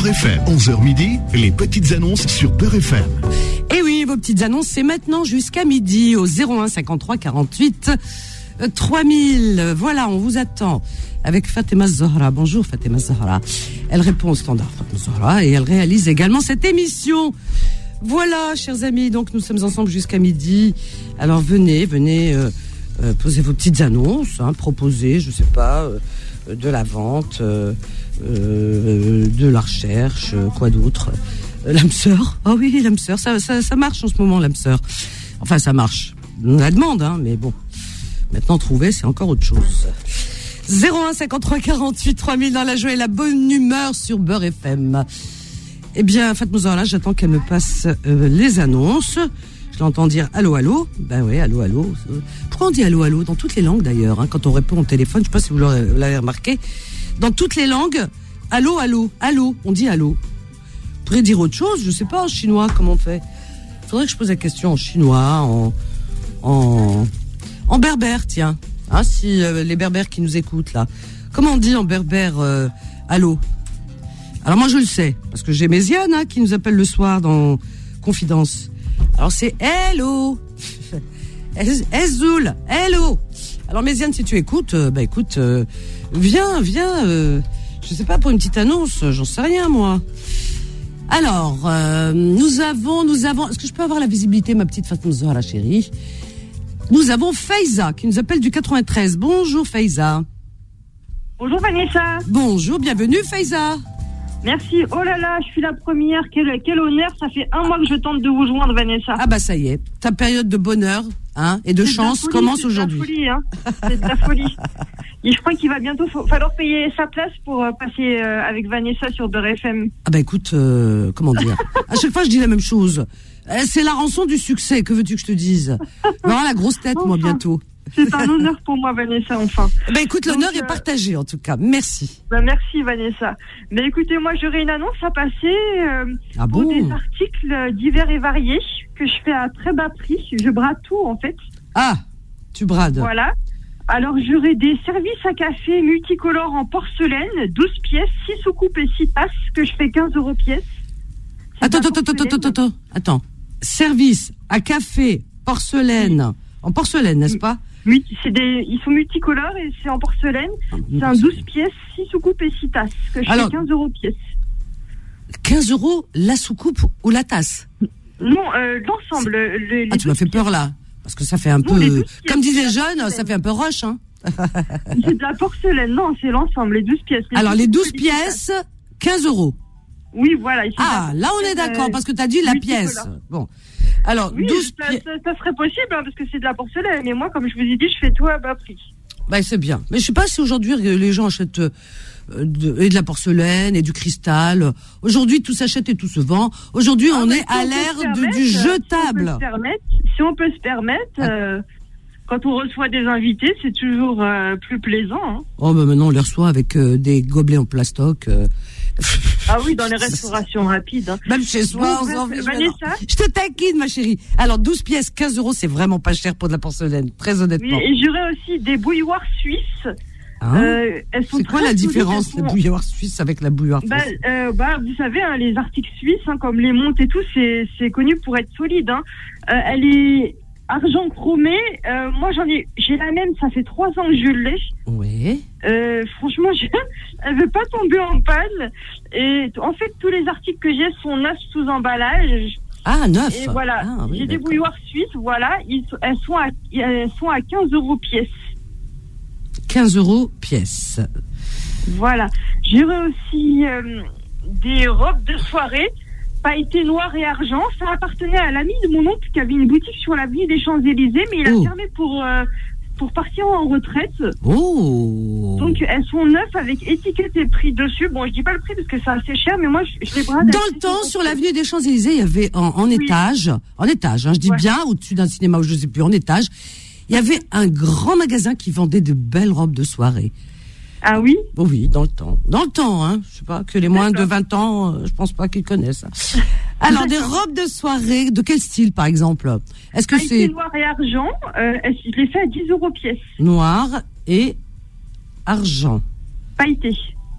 Beurre FM. 11h midi, les petites annonces sur Beurre FM. Et oui, vos petites annonces, c'est maintenant jusqu'à midi au 01 53 48 3000. Voilà, on vous attend avec Fatima Zahra. Bonjour Fatima Zahra. Elle répond au standard Fatima Zahra et elle réalise également cette émission. Voilà, chers amis, donc nous sommes ensemble jusqu'à midi. Alors venez, posez vos petites annonces, proposez, je sais pas, de la vente, de la recherche, quoi d'autre. L'âme sœur. Ah oui, l'âme sœur, ça marche en ce moment, l'âme sœur. Enfin, ça marche. On la demande, mais bon. Maintenant, trouver, c'est encore autre chose. 01 53 48 3000 dans la joie et la bonne humeur sur Beurre FM. Eh bien, Fatma, là, j'attends qu'elle me passe les annonces. Je l'entends dire allô, allô. Ben oui, allô, allô. Pourquoi on dit allô, allô dans toutes les langues d'ailleurs, quand on répond au téléphone, je sais pas si vous l'avez remarqué. Dans toutes les langues, allô, allô, allô, on dit allô. On pourrait dire autre chose, je sais pas, en chinois, comment on fait. Il faudrait que je pose la question en chinois, en berbère, tiens. Si les berbères qui nous écoutent, là. Comment on dit en berbère allô? Alors moi, je le sais, parce que j'ai Méziane qui nous appelle le soir dans Confidence. Alors c'est hello. Ezoul, hello. Alors Méziane, si tu écoutes, écoute, viens, je sais pas, pour une petite annonce, j'en sais rien moi. Alors, nous avons, est-ce que je peux avoir la visibilité, ma petite Fatima Zahra chérie? Nous avons Faiza qui nous appelle du 93. Bonjour Faiza. Bonjour Vanessa. Bonjour, bienvenue Faiza. Merci. Oh là là, je suis la première. Quel honneur. Ça fait un mois que je tente de vous joindre, Vanessa. Ah bah ça y est. Ta période de bonheur et de chance commence aujourd'hui. C'est de la folie, C'est de la folie. Et je crois qu'il va bientôt falloir payer sa place pour passer avec Vanessa sur Beurre FM. Ah bah écoute, comment dire. À chaque fois, je dis la même chose. C'est la rançon du succès. Que veux-tu que je te dise? Voilà la grosse tête, moi, bientôt. C'est un honneur pour moi, Vanessa, enfin. Écoute, l'honneur est partagé, en tout cas. Merci. Merci, Vanessa. Mais écoutez, moi, j'aurais une annonce à passer pour des articles divers et variés que je fais à très bas prix. Je brade tout, en fait. Ah, tu brades. Voilà. Alors, j'aurai des services à café multicolores en porcelaine, 12 pièces, 6 soucoupes et 6 tasses, que je fais 15 € pièce. Attends. Service à café, porcelaine, en porcelaine, n'est-ce pas? Oui, ils sont multicolores et c'est en porcelaine. C'est un 12 pièces, 6 soucoupes et 6 tasses, que je fais 15 € pièce. 15 € la soucoupe ou la tasse? Non, l'ensemble. Tu m'as fait peur là, parce que ça fait un peu, comme disent les jeunes, ça fait un peu rush, C'est de la porcelaine, non, c'est l'ensemble, les 12 pièces. Alors les 12 pièces, 15 €. Oui, voilà. Là on est d'accord, parce que tu as dit la pièce. Bon. Alors, oui, 12 ça serait possible, parce que c'est de la porcelaine. Mais moi, comme je vous ai dit, je fais tout à bas prix. C'est bien. Mais je sais pas si aujourd'hui les gens achètent de la porcelaine et du cristal. Aujourd'hui, tout s'achète et tout se vend. Aujourd'hui, on est à l'ère du jetable. Si on peut se permettre, quand on reçoit des invités, c'est toujours plus plaisant. Oh, maintenant, on les reçoit avec des gobelets en plastoc. Ah oui, dans les restaurations rapides. Même chez soi, Vanessa. Je te taquine, ma chérie. Alors, 12 pièces, 15 €, c'est vraiment pas cher pour de la porcelaine, très honnêtement. Oui, et j'aurais aussi des bouilloires suisses. Elles sont c'est quoi la différence, la bouilloire suisse avec la bouilloire française? Vous savez, les articles suisses, comme les montes et tout, c'est connu pour être solide. Elle est argent chromé. Moi, j'ai la même, ça fait 3 ans que je l'ai. Oui. Franchement, elle veut pas tomber en panne. Et en fait, tous les articles que j'ai sont neufs sous emballage. Ah, neuf. Et voilà. J'ai des bouilloires suisses, voilà. Elles sont à 15 € pièce. 15 € pièce. Voilà. J'aurais aussi des robes de soirée pailletées noir et argent. Ça appartenait à l'ami de mon oncle qui avait une boutique sur l'avenue des Champs-Élysées, mais il a fermé pour partir en retraite. Oh. Donc elles sont neuves avec étiquette et prix dessus. Bon, je dis pas le prix parce que c'est assez cher, mais moi je les brade. Dans le temps, sur l'avenue des Champs-Élysées, il y avait en étage, je dis bien au-dessus d'un cinéma ou je sais plus, en étage, il y avait un grand magasin qui vendait de belles robes de soirée. Ah oui? Oui, dans le temps. Je sais pas, que les moins de 20 ans, je pense pas qu'ils connaissent. Alors, des robes de soirée, de quel style, par exemple? Est-ce que c'est noir et argent? Je les fais à 10 € pièce. Noir et argent. Pailleté.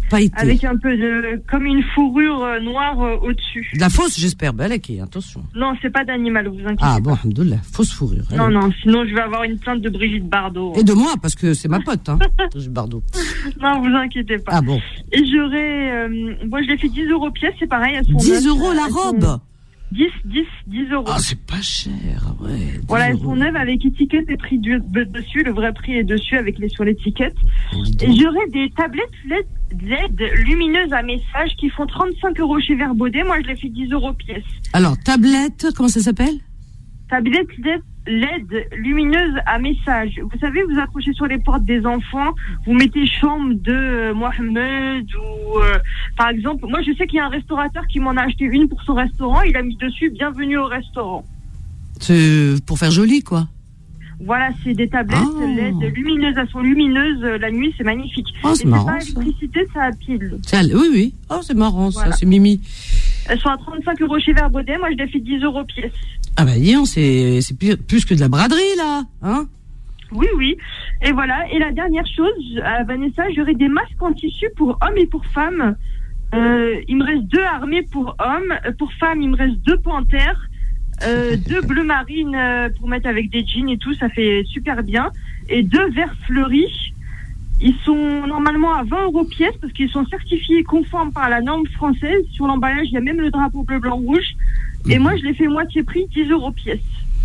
Pailleté. Avec un peu de, comme une fourrure noire au-dessus. De la fausse, j'espère. Balaki, attention. Non, c'est pas d'animal, vous inquiétez Ah bon, pas. alhamdoulilah, fausse fourrure. Non, Allez. non, sinon je vais avoir une plainte de Brigitte Bardot. Et de moi, parce que c'est ma pote, hein, Brigitte Bardot. Non, vous inquiétez pas. Ah bon. Et j'aurais, moi je l'ai fait 10 € pièce, c'est pareil. Elles sont 10 neuves, € la elles sont- robe. 10 €. Ah, c'est pas cher, ouais. 10 Voilà, elles euros. sont neuves avec étiquette et prix dessus, le vrai prix est dessus avec sur l'étiquette. Dis donc. Et j'aurais des tablettes LED lumineuses à message qui font 35 € chez Verbaudet. Moi, je les fais 10 € pièce. Alors, tablette, comment ça s'appelle? Tablettes LED lumineuses à message. Vous savez, vous accrochez sur les portes des enfants, vous mettez chambre de Mohamed ou par exemple, moi je sais qu'il y a un restaurateur qui m'en a acheté une pour son restaurant, il a mis dessus bienvenue au restaurant. C'est pour faire joli, quoi. Voilà, c'est des tablettes LED lumineuses, elles sont lumineuses la nuit, c'est magnifique. Oh, c'est Et marrant, c'est pas ça. électricité, c'est à pile. Oui, oui. Oh, c'est marrant, Voilà. ça, c'est Mimi. Elles sont à 35 € chez Verbaudet, moi je les fais 10 € pièce. Ah bah, dis donc, c'est plus que de la braderie, là, hein? Oui, oui. Et voilà. Et la dernière chose, Vanessa, j'aurai des masques en tissu pour hommes et pour femmes. Il me reste 2 armés pour hommes. Pour femmes, il me reste 2 panthères. 2 bleu marine pour mettre avec des jeans et tout, ça fait super bien. Et 2 verts fleuris. Ils sont normalement à 20 € pièce parce qu'ils sont certifiés conformes par la norme française. Sur l'emballage, il y a même le drapeau bleu, blanc, rouge. Et moi, je les fais moitié prix, 10 € pièce.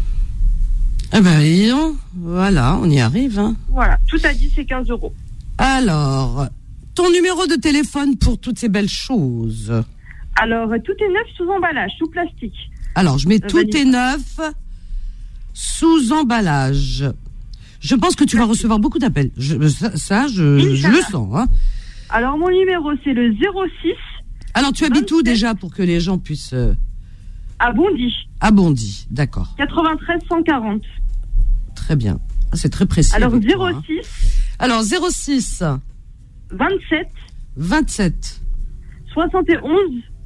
Ah ben, dis donc, voilà, on y arrive, hein. Voilà, tout à 10 et 15 €. Alors, ton numéro de téléphone pour toutes ces belles choses. Alors, tout est neuf sous emballage, sous plastique. Alors, je mets tout Vanessa. est neuf sous emballage. Je pense que tu vas recevoir beaucoup d'appels. Je le sens, hein. Alors, mon numéro, c'est le 06 Alors, tu habites où 27. déjà pour que les gens puissent... à Bondy, À Bondy, d'accord. 93 140. Très bien. Ah, c'est très précis. Alors, avec toi, hein. 06 Alors, 06 27 27 71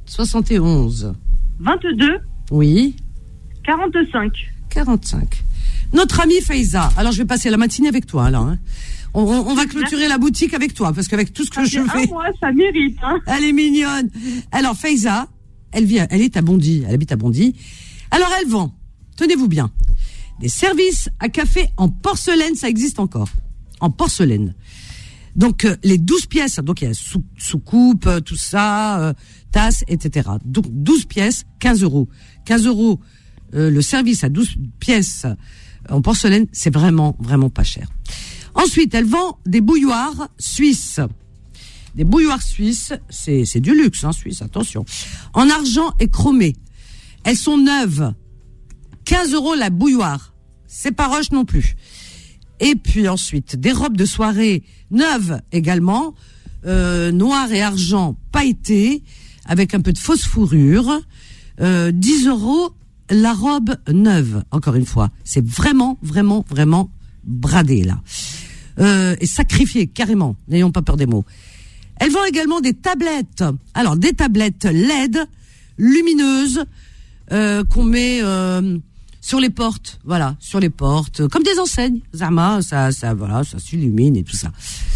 71 22 oui 45. 45. Notre amie Faiza. Alors, je vais passer la matinée avec toi, là, hein. On va clôturer la boutique avec toi, parce qu'avec tout ce que je fais... Moi, ça mérite, hein. Elle est mignonne. Alors, Faiza, elle est à Bondy. Elle habite à Bondy. Alors, elle vend, tenez-vous bien, des services à café en porcelaine, ça existe encore. En porcelaine. Donc, les 12 pièces, donc il y a soucoupe, tout ça, tasse, etc. Donc, 12 pièces, 15 €. 15 €, le service à 12 pièces en porcelaine, c'est vraiment, vraiment pas cher. Ensuite, elle vend des bouilloires suisses. Des bouilloires suisses, c'est du luxe, hein, suisse, attention. En argent et chromé. Elles sont neuves. 15 € la bouilloire. C'est pas rush non plus. Et puis ensuite, des robes de soirée neuves également, noir et argent pailleté, avec un peu de fausse fourrure. 10 € la robe neuve, encore une fois. C'est vraiment, vraiment, vraiment bradé, là. Et sacrifié, carrément. N'ayons pas peur des mots. Elle vend également des tablettes. Alors, des tablettes LED, lumineuses, qu'on met sur les portes. Voilà, sur les portes. Comme des enseignes. Zama, ça s'illumine et tout ça.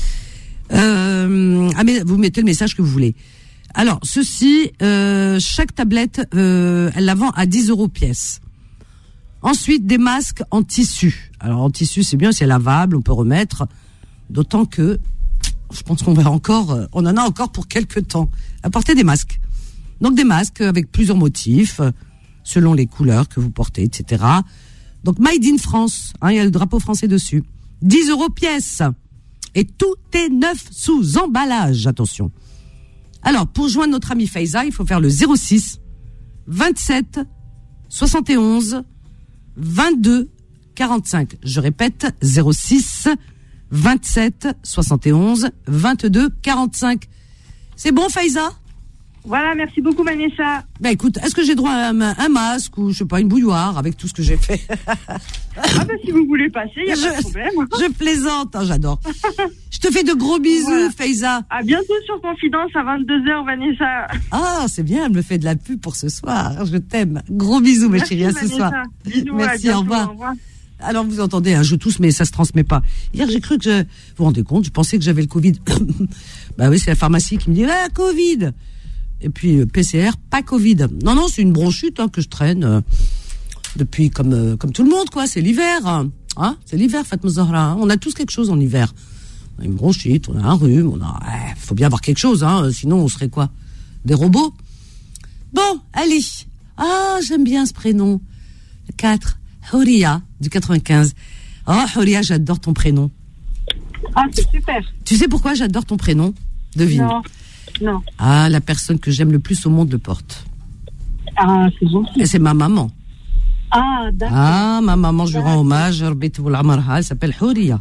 Mais vous mettez le message que vous voulez. Alors, ceci, chaque tablette, elle la vend à 10 € pièce. Ensuite, des masques en tissu. Alors, en tissu, c'est bien, c'est lavable, on peut remettre. D'autant que, je pense qu'on on en a encore pour quelques temps. Apportez des masques. Donc, des masques avec plusieurs motifs, selon les couleurs que vous portez, etc. Donc, Made in France, hein, il y a le drapeau français dessus. 10 € pièce. Et tout est neuf sous emballage, attention. Alors, pour joindre notre amie Faiza, il faut faire le 06 27 71 22 45. Je répète, 06 27 71 22 45. C'est bon, Faiza? Voilà, merci beaucoup, Vanessa. Ben écoute, est-ce que j'ai droit à un masque ou je sais pas, une bouilloire avec tout ce que j'ai fait? Ah ben, si vous voulez passer, il n'y a pas de problème. Je plaisante, hein, j'adore. Je te fais de gros bisous, voilà. Faiza. À bientôt sur Confidence à 22h, Vanessa. Ah, c'est bien, elle me fait de la pub pour ce soir. Je t'aime. Gros bisous, ma chérie, à ce soir. Bisous, merci, bientôt, au revoir. Au revoir. Alors vous entendez, je tousse, mais ça se transmet pas. Hier, j'ai cru que vous vous rendez compte, je pensais que j'avais le Covid. Bah oui, c'est la pharmacie qui me dit Covid. Et puis PCR, pas Covid. Non, c'est une bronchite que je traîne depuis comme tout le monde, quoi. C'est l'hiver, hein. C'est l'hiver, Fatma Zahra. Hein. On a tous quelque chose en hiver. On a une bronchite, on a un rhume, faut bien avoir quelque chose, sinon on serait quoi? Des robots? Bon, allez. J'aime bien ce prénom. 4. Houria, du 95. Oh, Houria, j'adore ton prénom. C'est super. Tu sais pourquoi j'adore ton prénom? Devine. Non. La personne que j'aime le plus au monde le porte. C'est gentil. Et c'est ma maman. D'accord. Ma maman, je lui rends hommage. Elle s'appelle Houria.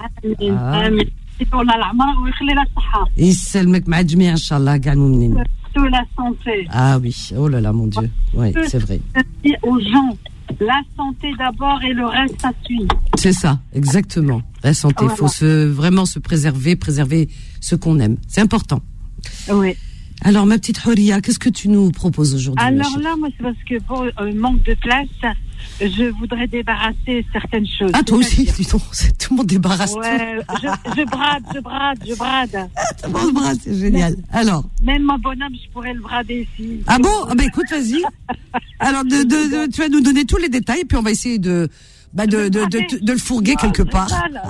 يسلمك مع الجميع ان شاء الله كاع المؤمنين. La santé. Oui, oh là là, mon Dieu. Oui, c'est vrai. Aux gens, la santé d'abord et le reste ça suit. C'est ça, exactement. La santé, il faut vraiment se préserver ce qu'on aime. C'est important. Oui. Alors, ma petite Houria, qu'est-ce que tu nous proposes aujourd'hui? Alors là, moi, c'est parce que pour manque de place, je voudrais débarrasser certaines choses. Toi aussi, dis donc, tout le monde débarrasse. Ouais, je brade. Tout le monde brade, c'est génial. Alors. Même mon bonhomme, je pourrais le brader ici. Ah bon? Écoute, vas-y. Alors, tu vas nous donner tous les détails, et puis on va essayer de le fourguer quelque part.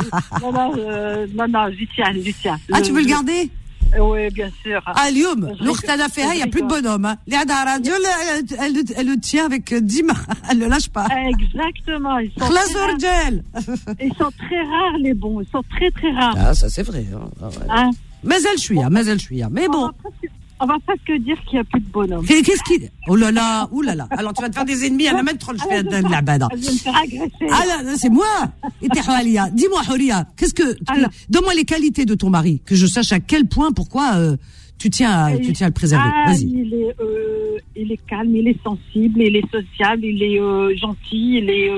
Non, j'y tiens. Tu veux le garder? Oui, bien sûr. Lyoum, l'ourtana Feha, il n'y a plus de bonhomme. Les Ada Radio, elle le tient avec 10 mains. Elle ne le lâche pas. Exactement. Ils sont très rares, les bons. Ils sont très, très rares. Ça, c'est vrai. Mais elle chouïa. Mais bon. On va presque dire qu'il n'y a plus de bonhomme. Qu'est-ce qui... Oh là là. Alors, tu vas te faire des ennemis. Elle même trop le fait de la bada. Elle vient me faire agresser. C'est moi. Et t'es Houria. Dis-moi, Houria, donne-moi les qualités de ton mari, que je sache à quel point, pourquoi tu tiens à le préserver. Vas-y. Il est calme, il est sensible, il est sociable, il est gentil,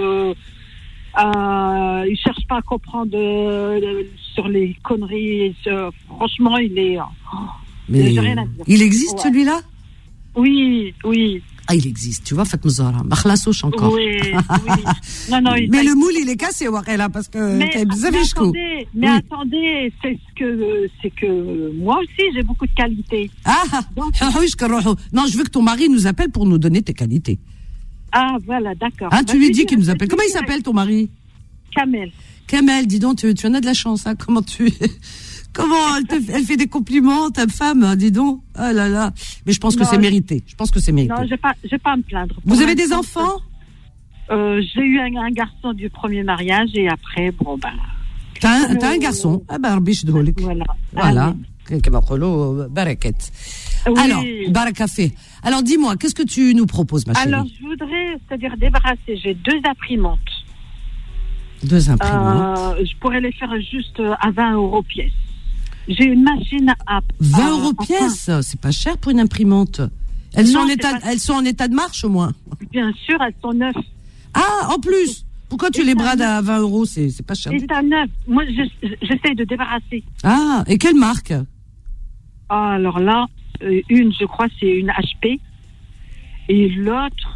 il cherche pas à comprendre sur les conneries. Franchement, il est... Mais il existe celui-là? Oui. Il existe, tu vois, Fatma Zahra. Makhlassouch encore. Oui. Non, mais le moule, il est cassé, là, parce que mais attendez, c'est que moi aussi, j'ai beaucoup de qualités. Non, je veux que ton mari nous appelle pour nous donner tes qualités. Voilà, d'accord. Tu lui dis qu'il nous appelle. Comment il s'appelle, ton mari? Kamel, dis donc, tu en as de la chance, Comment elle fait des compliments, ta femme, dis donc. Oh là là. Mais je pense que c'est mérité. Non, je vais pas me plaindre. Vous avez des enfants? J'ai eu un garçon du premier mariage et après, T'as un garçon? Rabbi Ychedhoulek. Voilà. Barakat. Alors, barakafé. Alors, dis-moi, qu'est-ce que tu nous proposes, ma chérie? Alors, je voudrais, c'est-à-dire débarrasser. J'ai 2 imprimantes. 2 imprimantes. Je pourrais les faire juste à 20 € pièce. J'ai une machine à 20 € pièce, c'est pas cher pour une imprimante. Elles sont en état de marche au moins. Bien sûr, elles sont neuves. En plus. Pourquoi tu les brades à 20 €? C'est pas cher. État neuf. Moi, j'essaie de débarrasser. Et quelle marque? Alors là, une, je crois, c'est une HP, et l'autre.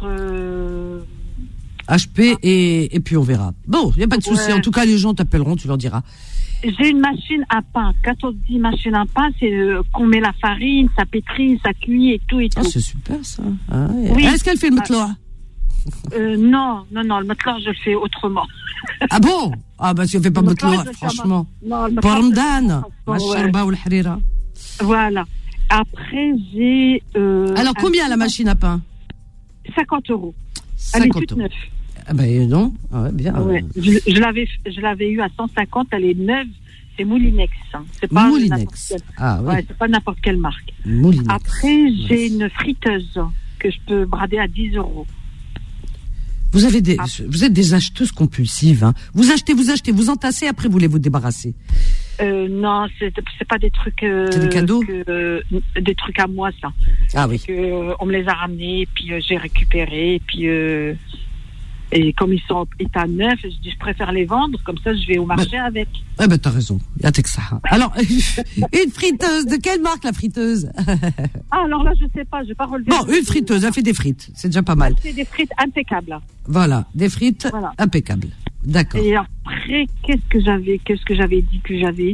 HP et puis on verra. Bon, il n'y a pas de souci. En tout cas, les gens t'appelleront, tu leur diras. J'ai une machine à pain. Quand on dit machine à pain, c'est qu'on met la farine, ça pétrit, ça cuit et tout. C'est super ça. Oui. Est-ce qu'elle fait le matloa? Non, le matloa, je le fais autrement. Ah bon? Si on fait pas le matloa, franchement. Pour Ramadan, macharba ou l'harira. Voilà. Après, j'ai... Alors, combien la machine à pain? 50 €. 50 Elle est toute neuve. Non. Bien. Je l'avais eu à 150, elle est neuve. C'est Moulinex. C'est pas Moulinex. C'est pas n'importe quelle marque. Moulinex. Après, j'ai une friteuse que je peux brader à 10 €. Vous êtes des acheteuses compulsives. Hein. Vous achetez, vous entassez, après vous vous débarrassez. Non, c'est pas des trucs. C'est des cadeaux. Des trucs à moi, ça. Oui. On me les a ramenés, puis j'ai récupéré, et puis et comme ils sont en état neuf, je dis je préfère les vendre, comme ça je vais au marché avec. T'as raison. Alors, une friteuse, de quelle marque la friteuse? Alors là, je sais pas, je vais pas relever. Bon, une friteuse, elle fait des frites, c'est déjà pas mal. C'est des frites impeccables. Voilà, des frites impeccables. D'accord. Et après, qu'est-ce que j'avais dit que j'avais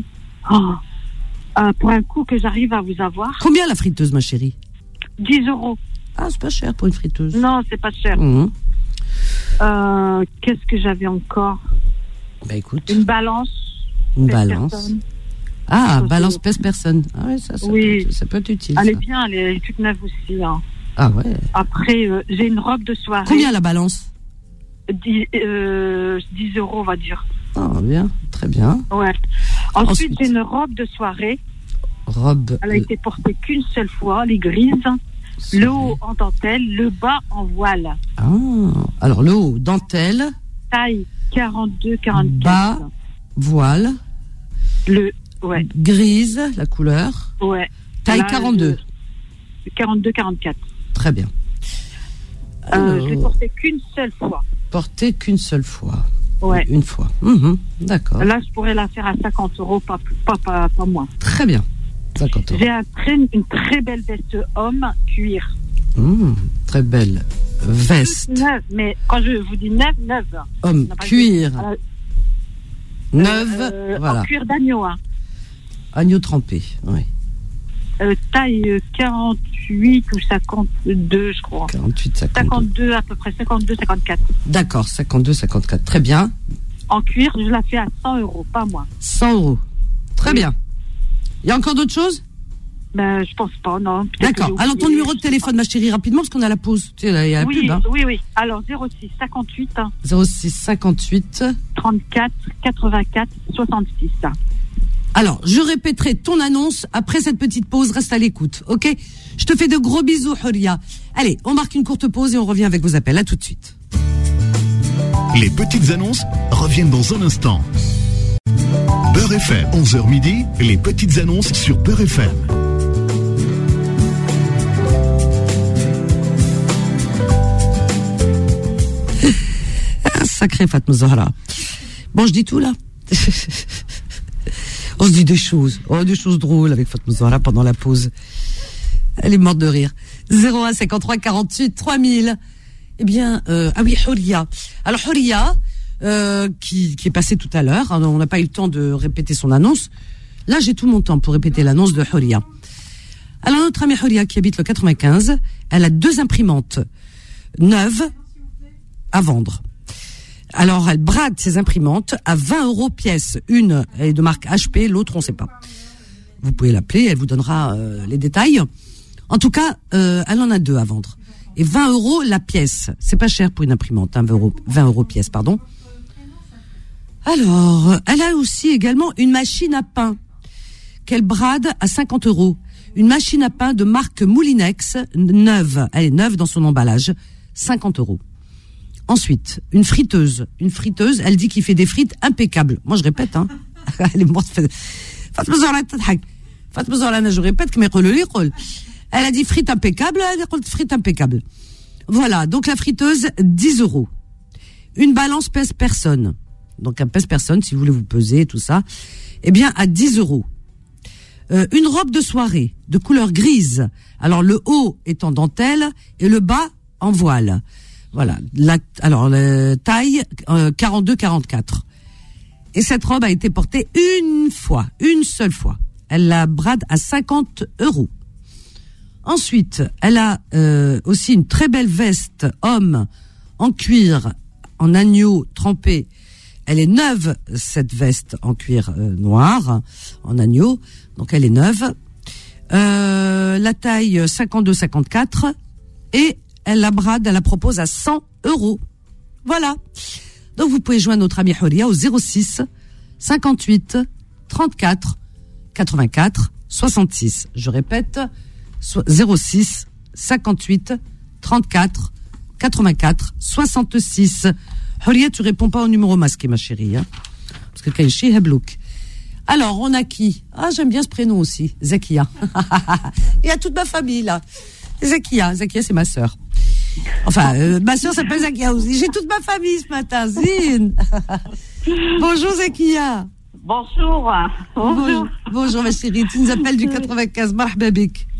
pour un coup que j'arrive à vous avoir. Combien la friteuse, ma chérie? 10 €. Ah, c'est pas cher pour une friteuse. Non, c'est pas cher. Mmh. Qu'est-ce que j'avais encore? Bah écoute. Une balance. Une balance. Personne. Ah, balance pèse-personne. Ah oui, ça oui. Ça peut être utile. Elle ça. est bien, elle est toute neuve aussi. Hein. Ah ouais. Après, j'ai une robe de soirée. Combien la balance? 10 €, on va dire. Ah, bien, très bien. Ouais. Ensuite, j'ai une robe de soirée. Robe. Elle a été portée qu'une seule fois, les grises. Le haut en dentelle, le bas en voile. Ah, alors le haut, dentelle. Taille 42-44. Bas, voile. Ouais. Grise, la couleur. Ouais. Taille là, 42. 42-44. Très bien. Je l'ai portée qu'une seule fois. Portée qu'une seule fois. Ouais. Une fois. D'accord. Là, je pourrais la faire à 50 €, pas moins. Très bien. 50 €. J'ai une très belle veste homme cuir. Très belle veste. Neuve, mais quand je vous dis neuve. Homme cuir. Neuve, voilà. En cuir d'agneau. Hein. Agneau trempé, oui. Taille 48 ou 52, je crois. 48, 52. 52 à peu près, 52, 54. D'accord, 52, 54. Très bien. En cuir, je la fais à 100 €, pas moins. 100 €. Très bien. Il y a encore d'autres choses? Ben, je pense pas, non. D'accord. Alors, ton numéro de téléphone, ma chérie, rapidement, parce qu'on a la pause. Tu sais, il y a la pub, hein. Oui. Alors, 06 58. 06 58. 34 84 66. Alors, je répéterai ton annonce après cette petite pause. Reste à l'écoute, ok? Je te fais de gros bisous, Huria. Allez, on marque une courte pause et on revient avec vos appels. À tout de suite. Les petites annonces reviennent dans un instant. Beurre FM, 11h midi, les petites annonces sur Beurre FM. Sacré Fatma Zahra. Bon, je dis tout là. On se dit des choses drôles avec Fatma Zahra pendant la pause. Elle est morte de rire. 01 53 48 3000. Eh bien, oui, Huria. Alors Huria, qui est passée tout à l'heure. Hein, on n'a pas eu le temps de répéter son annonce. Là, j'ai tout mon temps pour répéter l'annonce de Huria. Alors notre amie Huria qui habite le 95, elle a 2 imprimantes neuves à vendre. Alors, elle brade ses imprimantes à 20 € pièce. Une est de marque HP, l'autre, on ne sait pas. Vous pouvez l'appeler, elle vous donnera les détails. En tout cas, elle en a 2 à vendre. Et 20 € la pièce. C'est pas cher pour une imprimante, hein, 20 € pièce, pardon. Alors, elle a aussi également une machine à pain qu'elle brade à 50 €. Une machine à pain de marque Moulinex, neuve. Elle est neuve dans son emballage, 50 €. Ensuite, une friteuse. Une friteuse, elle dit qu'il fait des frites impeccables. Moi, je répète, hein. Elle est morte. Fatma Zahra, je répète, elle a dit frites impeccables, elle a dit frites impeccables. Voilà. Donc, la friteuse, 10 €. Une balance pèse-personne. Donc, un pèse-personne, si vous voulez vous peser, tout ça. Eh bien, à 10 €. Une robe de soirée, de couleur grise. Alors, le haut est en dentelle et le bas en voile. Voilà. Alors, la taille 42-44. Et cette robe a été portée une seule fois. Elle la brade à 50 €. Ensuite, elle a aussi une très belle veste homme en cuir, en agneau trempé. Elle est neuve, cette veste en cuir noir, en agneau. Donc, elle est neuve. La taille 52-54. Et elle la brade, elle la propose à 100 €. Voilà. Donc, vous pouvez joindre notre amie Huria au 06 58 34 84 66. Je répète, 06 58 34 84 66. Huria, tu réponds pas au numéro masqué, ma chérie, hein, parce que quand je Heblouk. Alors, on a qui? Ah, j'aime bien ce prénom aussi, Zakia. Il y a toute ma famille là. Zakia, c'est ma sœur. Enfin, ma sœur s'appelle Zakia aussi. J'ai toute ma famille ce matin, Zine. Bonjour Zakia. Bonjour. Bonjour ma chérie, tu nous appelles du 95, marhaba bik.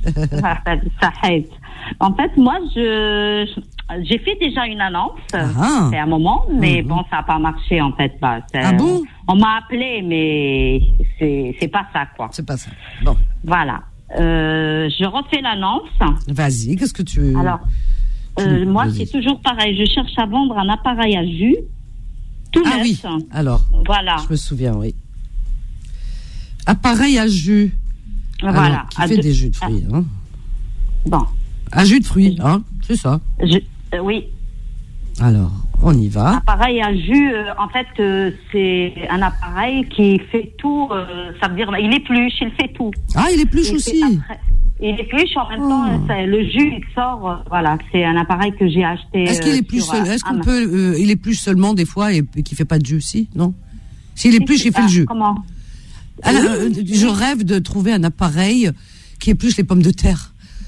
En fait, moi, j'ai fait déjà une annonce. C'est un moment, mais bon, ça n'a pas marché, en fait. Bon? On m'a appelé, mais c'est pas ça, quoi. C'est pas ça. Bon. Voilà. Je refais l'annonce. Vas-y, qu'est-ce que tu veux? Alors, moi, c'est toujours pareil. Je cherche à vendre un appareil à jus. Tout neuf. Oui. Alors, voilà. Je me souviens, oui. Appareil à jus. Voilà. Alors, qui fait des jus de fruits. Hein. Bon. À jus de fruits, hein, c'est ça. Oui. Alors, on y va. Appareil à jus, en fait, c'est un appareil qui fait tout. Ça veut dire, il épluche, il fait tout. Ah, il épluche aussi. Il épluche en même temps, le jus il sort. Voilà, c'est un appareil que j'ai acheté. Est-ce qu'il épluche il épluche seulement des fois et qu'il fait pas de jus, si? Non. S'il épluche, il fait le jus. Comment? Alors, je rêve de trouver un appareil qui épluche les pommes de terre.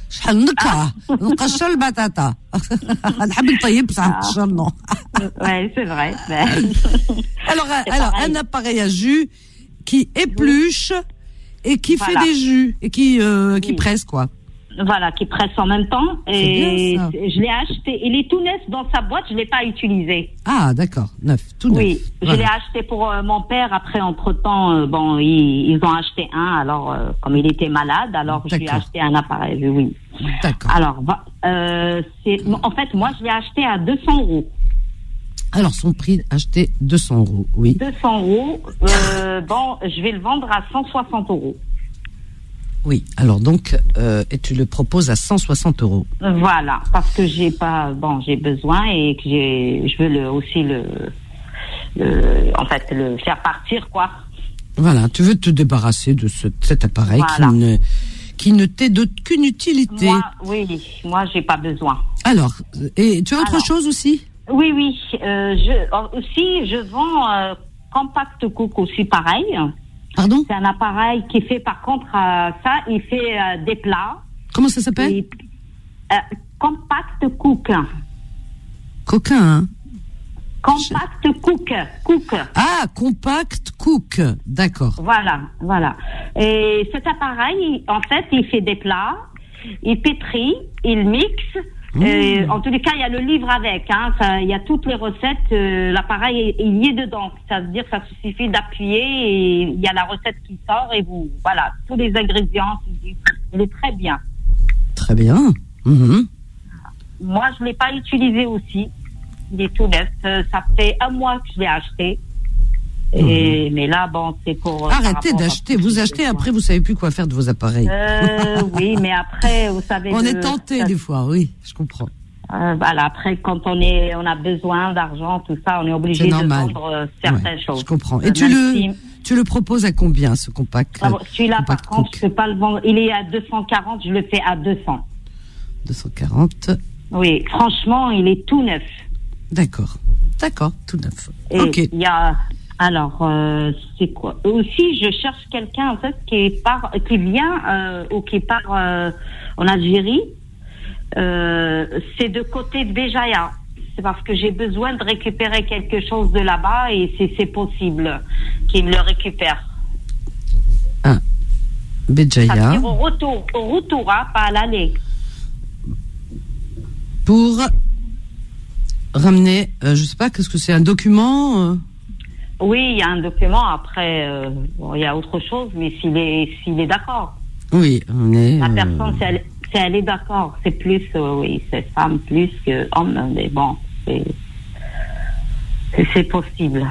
نقشر البطاطا نحب نطيب بصح نقشر non. Ouais, c'est vrai. Alors un appareil à jus qui épluche et qui fait des jus et qui presse, quoi. Voilà, qui presse en même temps. Et je l'ai acheté. Il est tout neuf dans sa boîte. Je l'ai pas utilisé. Ah, d'accord, neuf, tout neuf. Oui, voilà. Je l'ai acheté pour mon père. Après, entre-temps, ils ont acheté un. Alors, comme il était malade, alors je lui ai acheté un appareil. Oui. D'accord. Alors, en fait, moi, je l'ai acheté à 200 €. Alors, son prix acheté 200 €, oui. 200 €. Je vais le vendre à 160 €. Oui, alors donc, et tu le proposes à 160 €. Voilà, parce que j'ai besoin et que je veux aussi le faire partir, quoi. Voilà, tu veux te débarrasser de cet appareil qui ne t'est d'aucune utilité. Moi, j'ai pas besoin. Alors, et tu as autre chose aussi? Oui, je vends Compact Cook aussi, pareil. Pardon? C'est un appareil qui fait, par contre, il fait des plats. Comment ça s'appelle? Compact Cook. Coquin, hein? Compact Cook. Ah, Compact Cook. D'accord. Voilà. Et cet appareil, en fait, il fait des plats, il pétrit, il mixe. En tous les cas, il y a le livre avec. Il y a toutes les recettes. L'appareil, il y est dedans. Ça veut dire que ça suffit d'appuyer et il y a la recette qui sort et voilà, tous les ingrédients. Il est très bien. Très bien. Mm-hmm. Moi, je l'ai pas utilisé aussi. Il est tout neuf. Ça fait 1 mois que je l'ai acheté. Mais là, c'est pour... Arrêtez d'acheter. Vous achetez, après, vous savez plus quoi faire de vos appareils. Oui, mais après, vous savez... On est tenté des fois, oui, je comprends. Après, quand on a besoin d'argent, tout ça, on est obligé de vendre certaines choses. Je comprends. Et tu le proposes à combien, ce compact? Celui-là, par contre, je ne peux pas le vendre. Il est à 240, je le fais à 200. 240. Oui, franchement, il est tout neuf. D'accord, tout neuf. Et ok. Il y a... Alors, c'est quoi? Aussi, je cherche quelqu'un, en fait, qui vient ou qui part en Algérie. C'est de côté de Béjaïa. C'est parce que j'ai besoin de récupérer quelque chose de là-bas et c'est possible qu'il me le récupère. Ah, Béjaïa. Ça veut dire au retour, pas à l'aller. Pour ramener, je sais pas, qu'est-ce que c'est, un document Oui, il y a un document. Après, il y a autre chose, mais s'il est d'accord. Oui, on est... La personne, si elle est d'accord, c'est plus, c'est femme plus que homme, mais bon, c'est possible.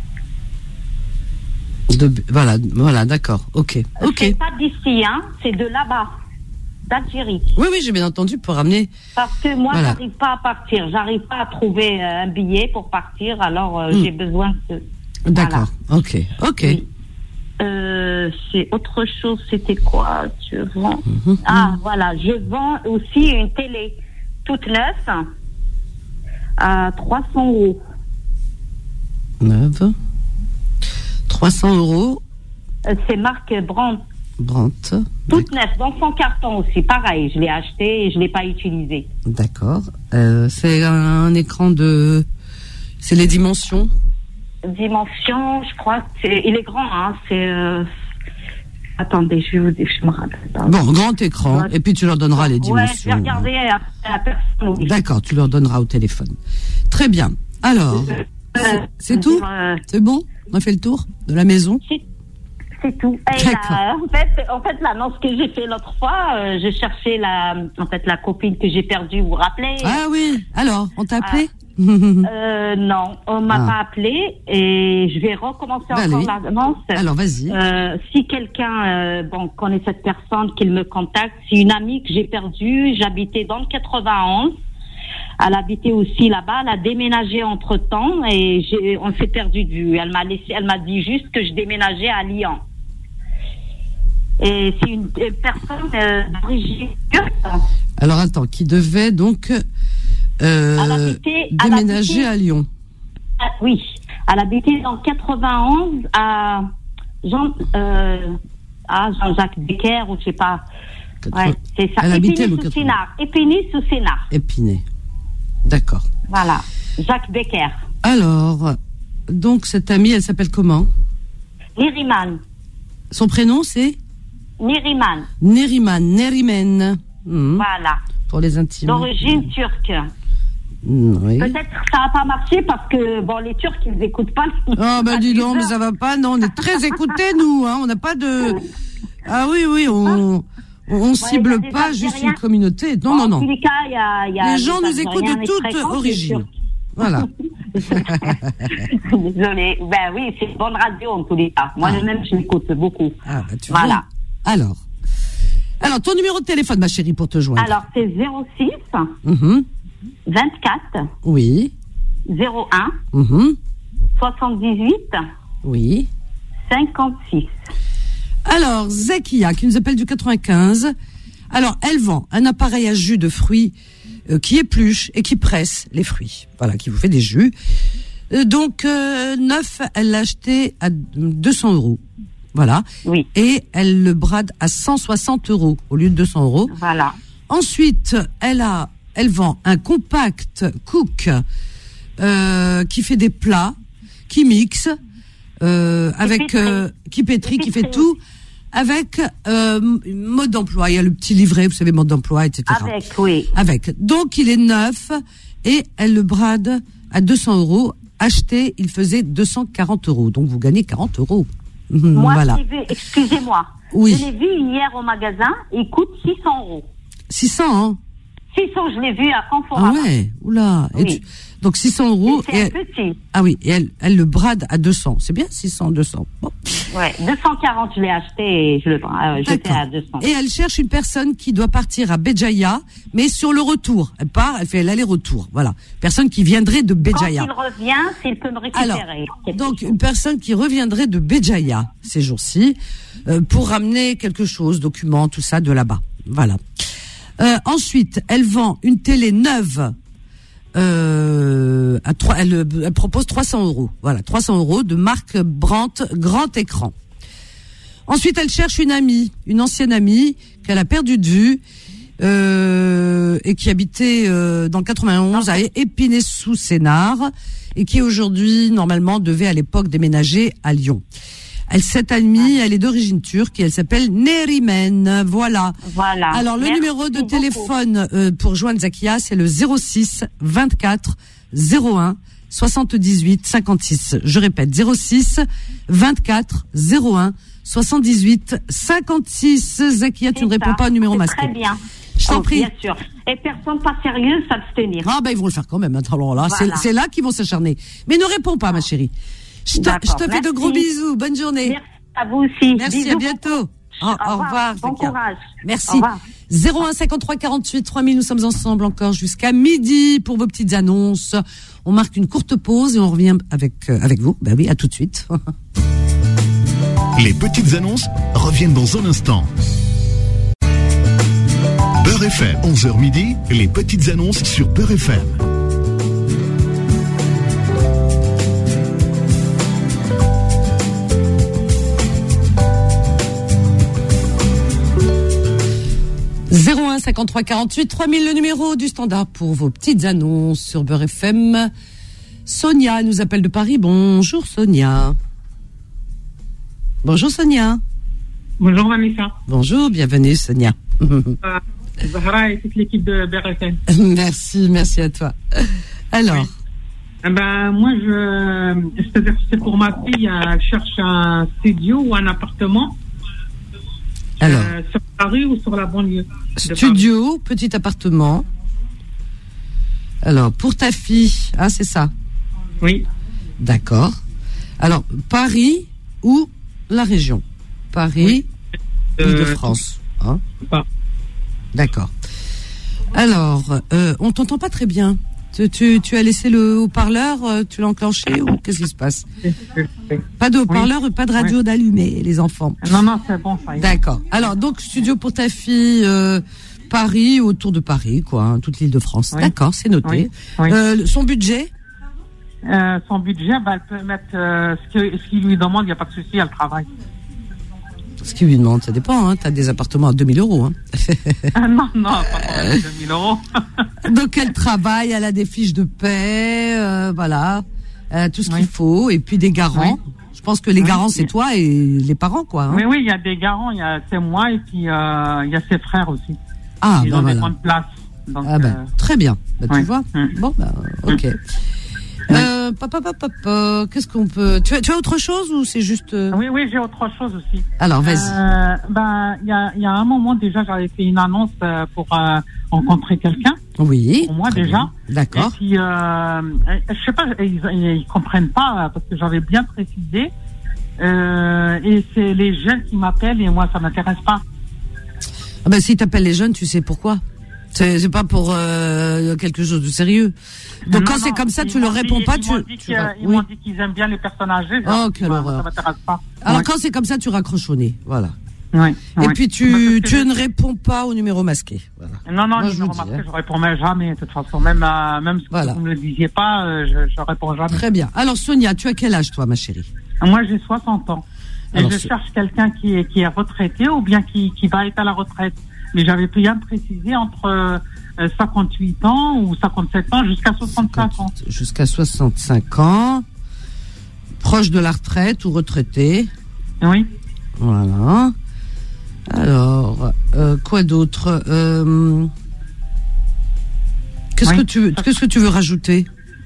Voilà, d'accord, ok. C'est pas d'ici, c'est de là-bas, d'Algérie. Oui, j'ai bien entendu, pour ramener... Parce que moi, j'arrive pas à partir, j'arrive pas à trouver un billet pour partir, alors j'ai besoin de... D'accord, voilà. Ok. Oui. C'est autre chose, c'était quoi? Tu vends? Voilà, je vends aussi une télé toute neuve à 300 €. Neuve. 300 €. C'est marque Brandt. Toute neuve, dans son carton aussi. Pareil, je l'ai acheté et je l'ai pas utilisé. D'accord. C'est un écran de... C'est les dimensions? Je crois. Il est grand, c'est Attendez, je me rappelle pas. Bon, grand écran, et puis tu leur donneras les dimensions. Ouais, je vais regarder à la personne. Oui. D'accord, tu leur donneras au téléphone. Très bien. Alors, c'est tout ? C'est bon ? On a fait le tour de la maison ? C'est tout. Et en fait, l'annonce que j'ai fait l'autre fois, je cherchais la copine que j'ai perdue, vous vous rappelez ? Ah oui. Alors, on t'a appelé ? Non, on m'a pas appelé et je vais recommencer encore l'annonce. Alors, vas-y. Si quelqu'un connaît cette personne, qu'il me contacte. C'est une amie que j'ai perdue. J'habitais dans le 91. Elle habitait aussi là-bas. Elle a déménagé entre-temps et on s'est perdu de vue. Elle m'a dit juste que je déménageais à Lyon. Et c'est une personne d'origine turque. Alors, attends, qui devait donc déménager à Lyon. Oui, elle habitait dans 91 à Jean-Jacques Becker ou je sais pas. Ouais, c'est ça. Elle habitait Épinay-sous-Sénart. Épinay. D'accord. Voilà, Jacques Becker. Alors, donc cette amie, elle s'appelle comment ? Neriman. Son prénom c'est ? Neriman. Neriman. Voilà. Pour les intimes. D'origine turque. Oui. Peut-être que ça n'a pas marché parce que les Turcs ils n'écoutent pas. Oh dis donc, mais ça va pas. Non, on est très écoutés nous. On n'a pas de. Ah oui, on cible pas juste une communauté. Non. En tous les cas, il y a les gens nous écoutent de toute origine. Voilà. Désolée. Ben oui, c'est une bonne radio en tous les cas. Moi-même, je l'écoute beaucoup. Ah tu vois. Alors, ton numéro de téléphone, ma chérie, pour te joindre. Alors, c'est 06 24 oui 01 78 oui 56. Alors, Zakia, qui nous appelle du 95. Alors, elle vend un appareil à jus de fruits qui épluche et qui presse les fruits. Voilà, qui vous fait des jus. Donc, neuf, elle l'a acheté à 200 €. Voilà. Oui. Et elle le brade à 160 € au lieu de 200 €. Voilà. Ensuite, elle vend un compact cook qui fait des plats, qui mixe, qui pétrit, qui fait tout, avec mode d'emploi. Il y a le petit livret, vous savez, mode d'emploi, etc. Avec. Donc, il est neuf et elle le brade à 200 €. Acheté, il faisait 240 €. Donc, vous gagnez 40 €. Moi, voilà. Excusez-moi. Oui. Je l'ai vu hier au magasin. Il coûte 600 €. 600, hein? 600, je l'ai vu à Conforama. Ah ouais, oula. Oui. Donc 600 €. C'est un petit. Ah oui, et elle le brade à 200. C'est bien, 600, 200. Bon. Ouais, 240, je l'ai acheté et je le j'étais à 200. Et elle cherche une personne qui doit partir à Béjaïa, mais sur le retour. Elle part, elle fait l'aller-retour. Voilà. Personne qui viendrait de Béjaïa. Quand il revient, s'il peut me récupérer. Alors, donc, une personne qui reviendrait de Béjaïa ces jours-ci, pour ramener quelque chose, documents, tout ça de là-bas. Voilà. Ensuite, elle vend une télé neuve. Elle propose 300 €. Voilà, 300 € de marque Brandt, grand écran. Ensuite, elle cherche une ancienne amie qu'elle a perdue de vue et qui habitait dans le 91 à Épinay-sous-Sénart et qui aujourd'hui, normalement, devait à l'époque déménager à Lyon. Cette amie, elle est d'origine turque et elle s'appelle Neriman. Voilà. Alors, le numéro de téléphone pour joindre Zakia, c'est le 06 24 01 78 56. Je répète, 06 24 01 78 56. Zakia, tu ne réponds pas au numéro masqué. Très bien. Je t'en prie. Bien sûr. Et personne pas sérieuse, s'abstenir. Ah ben ils vont le faire quand même. Alors là, c'est là qu'ils vont s'acharner. Mais ne réponds pas, ma chérie. Je te fais de gros bisous. Bonne journée. Merci à vous aussi. Merci, bisous. À bientôt. Au revoir. Bon courage. Merci. 01 53 48 3000. Nous sommes ensemble encore jusqu'à midi pour vos petites annonces. On marque une courte pause et on revient avec vous. Ben oui, à tout de suite. Les petites annonces reviennent dans un instant. Beurre FM, 11h midi, les petites annonces sur Beurre FM. « 01 53 48 3000, le numéro du standard pour vos petites annonces sur Beurre FM. Sonia nous appelle de Paris. Bonjour Sonia. Bonjour Sonia. Bonjour Vanessa. Bonjour, bienvenue Sonia. Zahra et toute l'équipe de BRFM. Merci à toi. Alors. Oui. Moi, c'est-à-dire que c'est pour ma fille, elle cherche un studio ou un appartement. Alors. Sur Paris ou sur la banlieue. Studio, petit appartement. Alors, pour ta fille, c'est ça? Oui. D'accord. Alors, Paris ou la région? Paris, Île-de-France. Hein? D'accord. Alors, on t'entend pas très bien. Tu as laissé le haut-parleur, tu l'as enclenché ou qu'est-ce qui se passe? Pas de haut-parleur et pas de radio d'allumé, les enfants. Non, c'est bon. Ça y est. D'accord. Alors, donc, studio pour ta fille, Paris, autour de Paris, quoi, hein, toute l'Île-de-France. Oui. D'accord, c'est noté. Oui. Son budget? Son budget, elle peut mettre ce qu'il lui demande, il n'y a pas de souci, elle travaille. Ce qu'il lui demande, ça dépend, hein. T'as des appartements à 2 000 €, hein. Non, pas 2 000 €. Donc, elle travaille, elle a des fiches de paie, voilà, tout ce qu'il faut, et puis des garants. Oui. Je pense que les garants, c'est toi et les parents, quoi. Hein. Oui, il y a des garants, c'est moi, et puis il y a ses frères aussi. Ils ont des points de place. Donc, très bien. Tu vois. Bon, ok. Qu'est-ce qu'on peut... Tu as autre chose ou c'est juste... Oui, j'ai autre chose aussi. Alors, vas-y. Il y a un moment déjà, j'avais fait une annonce pour rencontrer quelqu'un. Oui. Pour moi déjà. D'accord. Et puis, je sais pas, ils comprennent pas parce que j'avais bien précisé. Et c'est les jeunes qui m'appellent et moi, ça m'intéresse pas. Si t'appelles les jeunes, tu sais pourquoi. C'est pas pour quelque chose de sérieux. Donc quand c'est comme ça, tu leur réponds pas. Ils m'ont dit qu'ils aiment bien les personnes âgées. Oh, quelle horreur. Ça m'intéresse pas. Alors quand c'est comme ça, tu raccroches au nez. Voilà. Oui. Et puis tu ne réponds pas au numéro masqué. Voilà. Non, le numéro masqué, je réponds jamais. De toute façon, même si vous ne le disiez pas, je réponds jamais. Très bien. Alors Sonia, tu as quel âge toi, ma chérie? Moi, j'ai 60 ans. Et je cherche quelqu'un qui est retraité ou bien qui va être à la retraite. Mais j'avais bien précisé entre 58 ans ou 57 ans jusqu'à 65 ans. Jusqu'à 65 ans, proche de la retraite ou retraité. Oui. Voilà. Alors, quoi d'autre? Qu'est-ce que tu veux rajouter?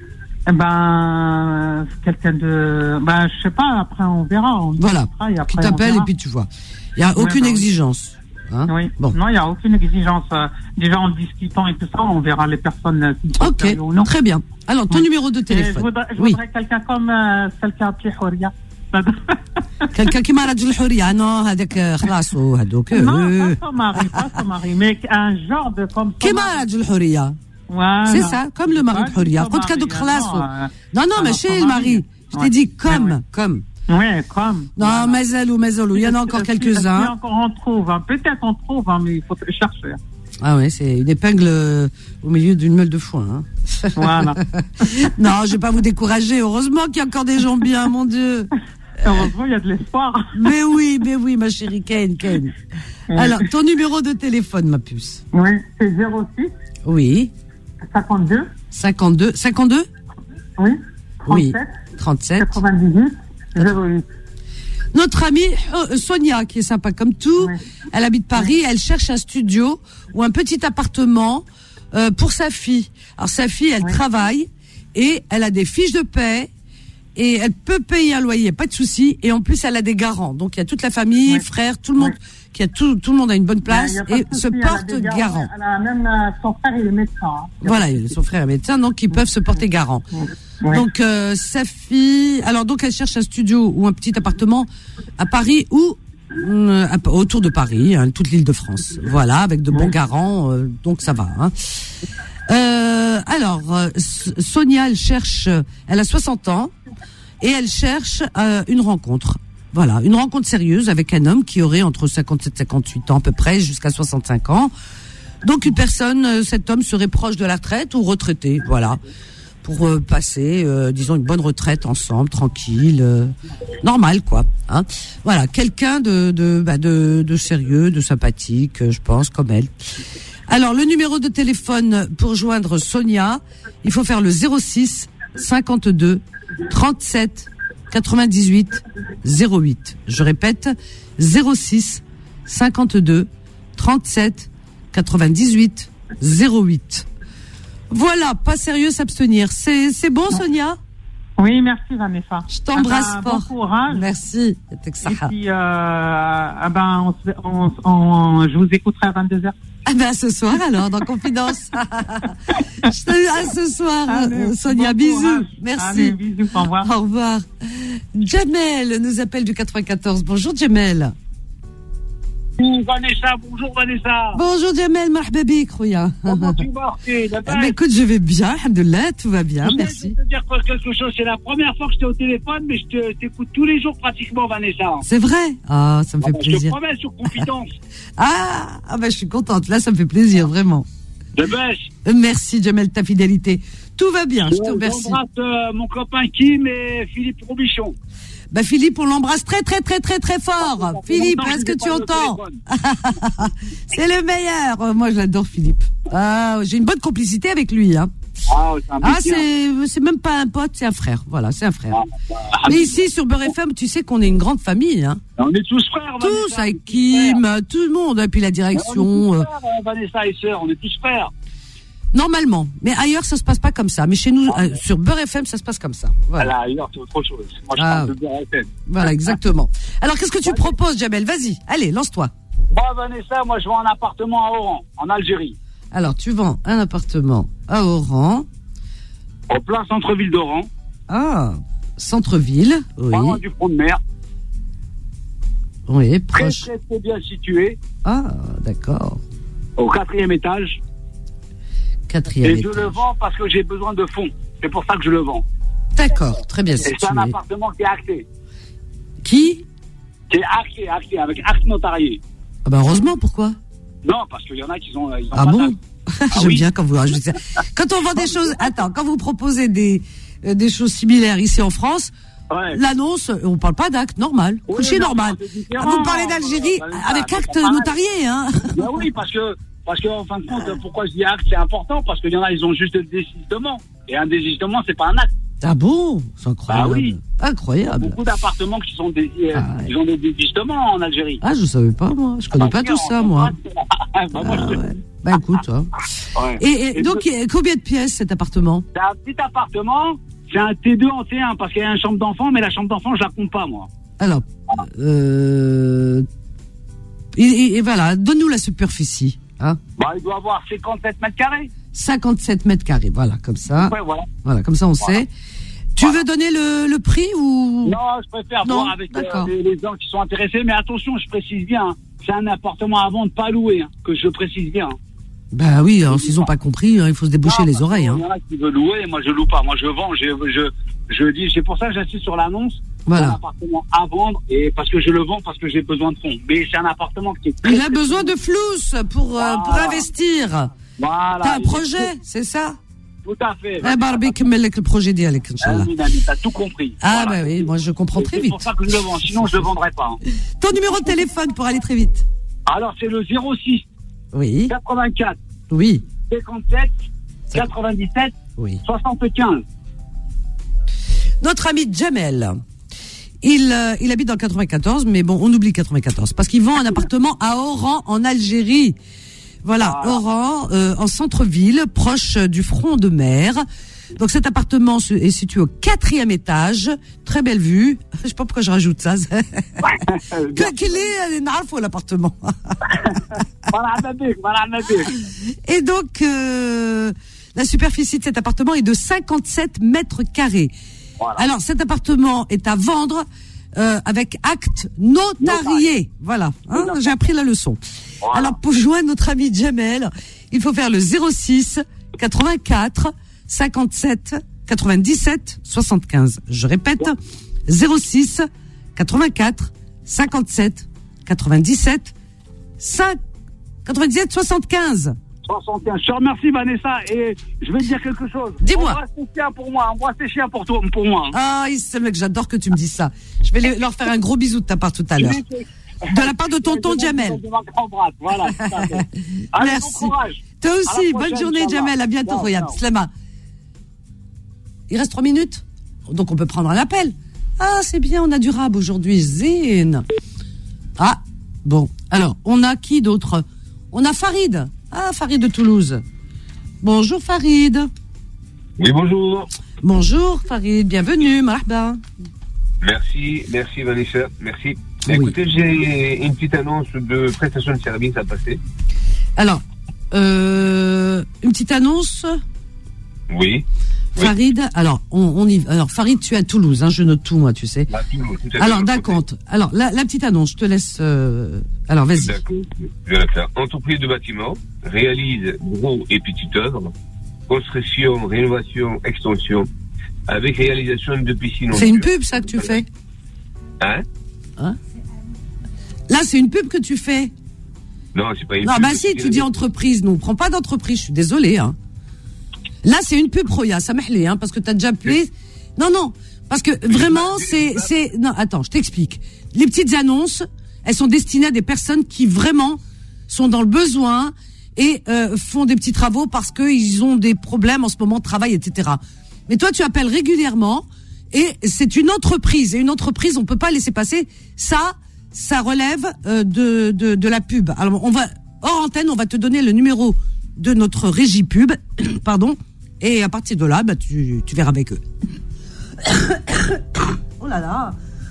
Quelqu'un de... je sais pas, après on verra. Voilà, tu t'appelles et puis tu vois. Il n'y a aucune exigence. Hein? Oui. Bon. Non, il n'y a aucune exigence. Déjà en discutant et tout ça, on verra les personnes qui sont sérieux ou non. Très bien. Alors, ton numéro de téléphone. Je voudrais quelqu'un comme celle qui a appelé Houria. quelqu'un qui m'a dit Houria, non, هذاك خلاص هذوك. Non, pas son mari, mais un genre de comme ça. Qui m'a dit Houria? Voilà. C'est ça, comme le mari de Houria. Non, mais chez le mari. Je t'ai dit comme. Oui, comme. Non, Mazalou. Il y en a encore quelques-uns. On trouve, peut-être on trouve, mais il faut le chercher. Ah ouais, c'est une épingle au milieu d'une meule de foin. Hein. Voilà. Non, je vais pas vous décourager. Heureusement qu'il y a encore des gens bien, mon Dieu. Heureusement, il y a de l'espoir. Mais oui, ma chérie Ken. Alors, ton numéro de téléphone, ma puce. Oui, c'est 06. Oui. 52. 52 Oui. 37. Oui. 37. 98. 08. Notre amie Sonia, qui est sympa comme tout, elle habite Paris, elle cherche un studio ou un petit appartement pour sa fille. Alors sa fille, elle travaille et elle a des fiches de paie et elle peut payer un loyer, pas de souci. Et en plus, elle a des garants. Donc il y a toute la famille, frères, tout le monde, tout le monde a une bonne place et se porte garant. Elle a même son frère, il est médecin. Hein. Voilà, son frère est médecin, donc ils peuvent se porter garant. Donc sa fille, alors donc elle cherche un studio ou un petit appartement à Paris ou autour de Paris, hein, toute l'Île-de-France. Voilà, avec de bons garants, donc ça va. Hein. Alors Sonia, elle a 60 ans et elle cherche une rencontre. Voilà, une rencontre sérieuse avec un homme qui aurait entre 57 et 58 ans à peu près, jusqu'à 65 ans. Donc cet homme serait proche de la retraite ou retraité, voilà, pour passer, disons, une bonne retraite ensemble, tranquille, normal, quoi. Hein. Voilà, quelqu'un de sérieux, de sympathique, je pense, comme elle. Alors, le numéro de téléphone pour joindre Sonia, il faut faire le 06 52 37 98 08. Je répète, 06 52 37 98 08. Voilà, pas sérieux s'abstenir. C'est bon, Sonia? Oui, merci Vanessa. Je t'embrasse fort. Bon courage. Merci. Et puis, je vous écouterai à 22h. Ah ben, à ce soir alors, dans Confidence. À ce soir, allez, Sonia. Bon bisous. Courage. Merci. Allez, bisous, au revoir. Au revoir. Jamel nous appelle du 94. Bonjour, Jamel. Vanessa, bonjour Vanessa. Bonjour Jamel, marhaba bik, Rouya. Comment tu vas? Écoute, je vais bien, alhamdoulilah, tout va bien, merci. Je vais te dire quelque chose, c'est la première fois que je t'ai au téléphone, mais je t'écoute tous les jours pratiquement, Vanessa. C'est vrai? Ah, ça me fait plaisir. Je te promets, sur Confidence. Je suis contente, là ça me fait plaisir, vraiment. De baisse. Merci Jamel, ta fidélité. Tout va bien, je te remercie. J'embrasse mon copain Kim et Philippe Robichon. Philippe, on l'embrasse très très très très très fort. Philippe, est-ce que tu entends? C'est le meilleur. Moi, je l'adore, Philippe. J'ai une bonne complicité avec lui, hein. C'est même pas un pote, c'est un frère. Voilà, c'est un frère. Mais ici, sur Beurre FM, tu sais qu'on est une grande famille, hein. On est tous frères, Vanessa. Tous, avec Kim, tout le monde, et puis la direction. On est tous frères, Vanessa et sœurs, on est tous frères. Normalement, mais ailleurs ça se passe pas comme ça. Mais chez nous, sur Beurre FM, ça se passe comme ça. Voilà, ailleurs c'est autre chose. Moi je parle de Beurre FM. Voilà, exactement. Alors qu'est-ce que tu proposes, Jamel? Vas-y, allez, lance-toi. Vanessa, moi je vends un appartement à Oran, en Algérie. Alors tu vends un appartement à Oran. Au plein centre-ville d'Oran. Ah, centre-ville, oui. Pas loin du front de mer. Oui, proche. Très, très bien situé. Ah, d'accord. Au 4e étage. Et je le vends parce que j'ai besoin de fonds. C'est pour ça que je le vends. D'accord, très bien. Et c'est un appartement qui est acté. Qui? Qui est acté, avec acte notarié. Ah heureusement, pourquoi? Non, parce qu'il y en a qui ont ah bon? J'aime bien quand vous rajoutez ça. Quand on vend des choses... Attends, quand vous proposez des choses similaires ici en France, l'annonce, on parle pas d'acte normal. C'est normal. Vous parlez d'Algérie avec acte notarié, hein? Oui, parce qu'en fin de compte, pourquoi je dis acte, c'est important, parce qu'il y en a, ils ont juste le désistement. Et un désistement, c'est pas un acte. Ah bon? C'est incroyable. Oui. Incroyable. Il y a beaucoup d'appartements qui sont ils ont des désistements en Algérie. Ah, je savais pas, moi. Je connais pas tout ça, moi. Écoute, hein. Et donc, combien de pièces, cet appartement? C'est un petit appartement, c'est un T2 en T1, parce qu'il y a une chambre d'enfant, mais la chambre d'enfant, je la compte pas, moi. Alors, et voilà, donne-nous la superficie. Hein? Il doit avoir 57 mètres carrés. 57 mètres carrés, voilà, comme ça. Ouais, voilà. Voilà, comme ça on sait. Tu veux donner le prix ou? Non, je préfère voir avec les gens qui sont intéressés, mais attention, je précise bien, hein, c'est un appartement à vendre, pas loué, hein, que je précise bien. Bah oui, alors s'ils ont pas compris, il faut se déboucher les oreilles. Il y en a qui veulent louer, moi je loue pas, moi je vends, je dis, c'est pour ça que j'insiste sur l'annonce. Voilà. C'est un appartement à vendre, et parce que je le vends, parce que j'ai besoin de fonds. Mais c'est un appartement qui est très... Il a besoin de flous pour investir. Voilà. T'as un projet, c'est ça? Tout à fait. Le projet d'Alek, Inch'Allah. T'as tout compris. Ah, voilà. Oui, moi je comprends très vite. C'est pour ça que je le vends, sinon je le vendrai pas. Hein. Ton numéro de téléphone pour aller très vite? Alors c'est le 06 oui 84 oui 57 97 oui 75. Notre ami Jamel, il habite dans le 94, mais bon, on oublie 94 parce qu'il vend un appartement à Oran en Algérie. Voilà, Oran, en centre-ville, proche du front de mer. Donc cet appartement est situé au 4e étage, très belle vue. Je sais pas pourquoi je rajoute ça. Quel est n'arrive l'appartement. Et donc la superficie de cet appartement est de 57 mètres carrés. Voilà. Alors cet appartement est à vendre avec acte notarié. Voilà, hein, j'ai appris la leçon. Voilà. Alors pour joindre notre ami Jamel, il faut faire le 06 84 57 97 75. Je répète, 06 84 57 97 97 75. 75. Je te remercie Vanessa et je vais te dire quelque chose. Dis-moi. Embrasse tes chiens pour moi, embrasse tes chiens pour toi, pour moi. Ah, c'est le mec, j'adore que tu me dises ça. Je vais leur faire un gros bisou de ta part tout à l'heure. De la part de tonton Jamel. Voilà, allez, merci. Bon courage. Toi aussi, bonne journée Jamel, à bientôt. Regarde, Slama. Il reste 3 minutes, donc on peut prendre un appel. Ah, c'est bien, on a du rab aujourd'hui. Zine. Ah, Bon, alors, on a qui d'autre? On a Farid. Ah, Farid de Toulouse. Bonjour Farid. Oui, bonjour. Bonjour Farid, bienvenue, marhaba. Merci Vanessa, merci. Oui. Écoutez, j'ai une petite annonce de prestation de service à passer. Alors, une petite annonce. Oui. Farid, alors on y. Alors Farid, tu es à Toulouse, hein, je note tout moi, tu sais. À Toulouse, tout à fait. Alors d'accord. Alors la petite annonce, je te laisse. Alors vas-y. D'accord. Je vais la faire. Entreprise de bâtiment réalise gros et petites œuvres, construction, rénovation, extension, avec réalisation de piscines. C'est une pub ça que tu fais. Hein? Là, c'est une pub que tu fais. Non, c'est pas une pub. Non, bah si, tu dis entreprise. Non, prends pas d'entreprise, je suis désolé. Hein. Là, c'est une pub, Roya, ça m'ahlé, hein, parce que t'as déjà appelé. Non, parce que vraiment, c'est. Non, attends, je t'explique. Les petites annonces, elles sont destinées à des personnes qui vraiment sont dans le besoin et font des petits travaux parce qu'ils ont des problèmes en ce moment de travail, etc. Mais toi, tu appelles régulièrement et c'est une entreprise. Et une entreprise, on peut pas laisser passer. Ça relève de la pub. Alors, hors antenne, on va te donner le numéro de notre régie pub, pardon. Et à partir de là, bah, tu verras avec eux. Oh là là.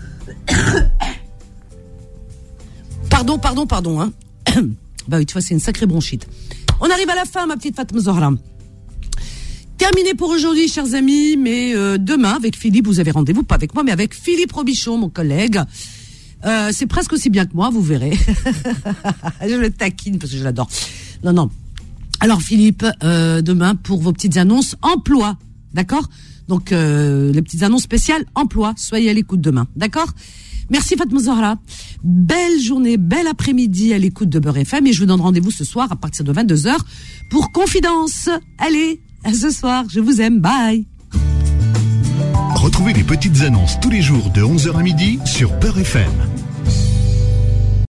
Pardon, hein. Bah oui, tu vois, c'est une sacrée bronchite. On arrive à la fin, ma petite Fatma Zahra. Terminé pour aujourd'hui, chers amis, mais demain, avec Philippe, vous avez rendez-vous, pas avec moi, mais avec Philippe Robichon, mon collègue. C'est presque aussi bien que moi, vous verrez. Je le taquine parce que je l'adore. Non. Alors Philippe, demain pour vos petites annonces emploi, d'accord? Donc les petites annonces spéciales emploi, soyez à l'écoute demain, d'accord? Merci Fatma Zahra. Belle journée, bel après-midi à l'écoute de Beurre FM et je vous donne rendez-vous ce soir à partir de 22h pour Confidence. Allez, à ce soir, je vous aime, bye. Retrouvez les petites annonces tous les jours de 11h à midi sur Beurre FM.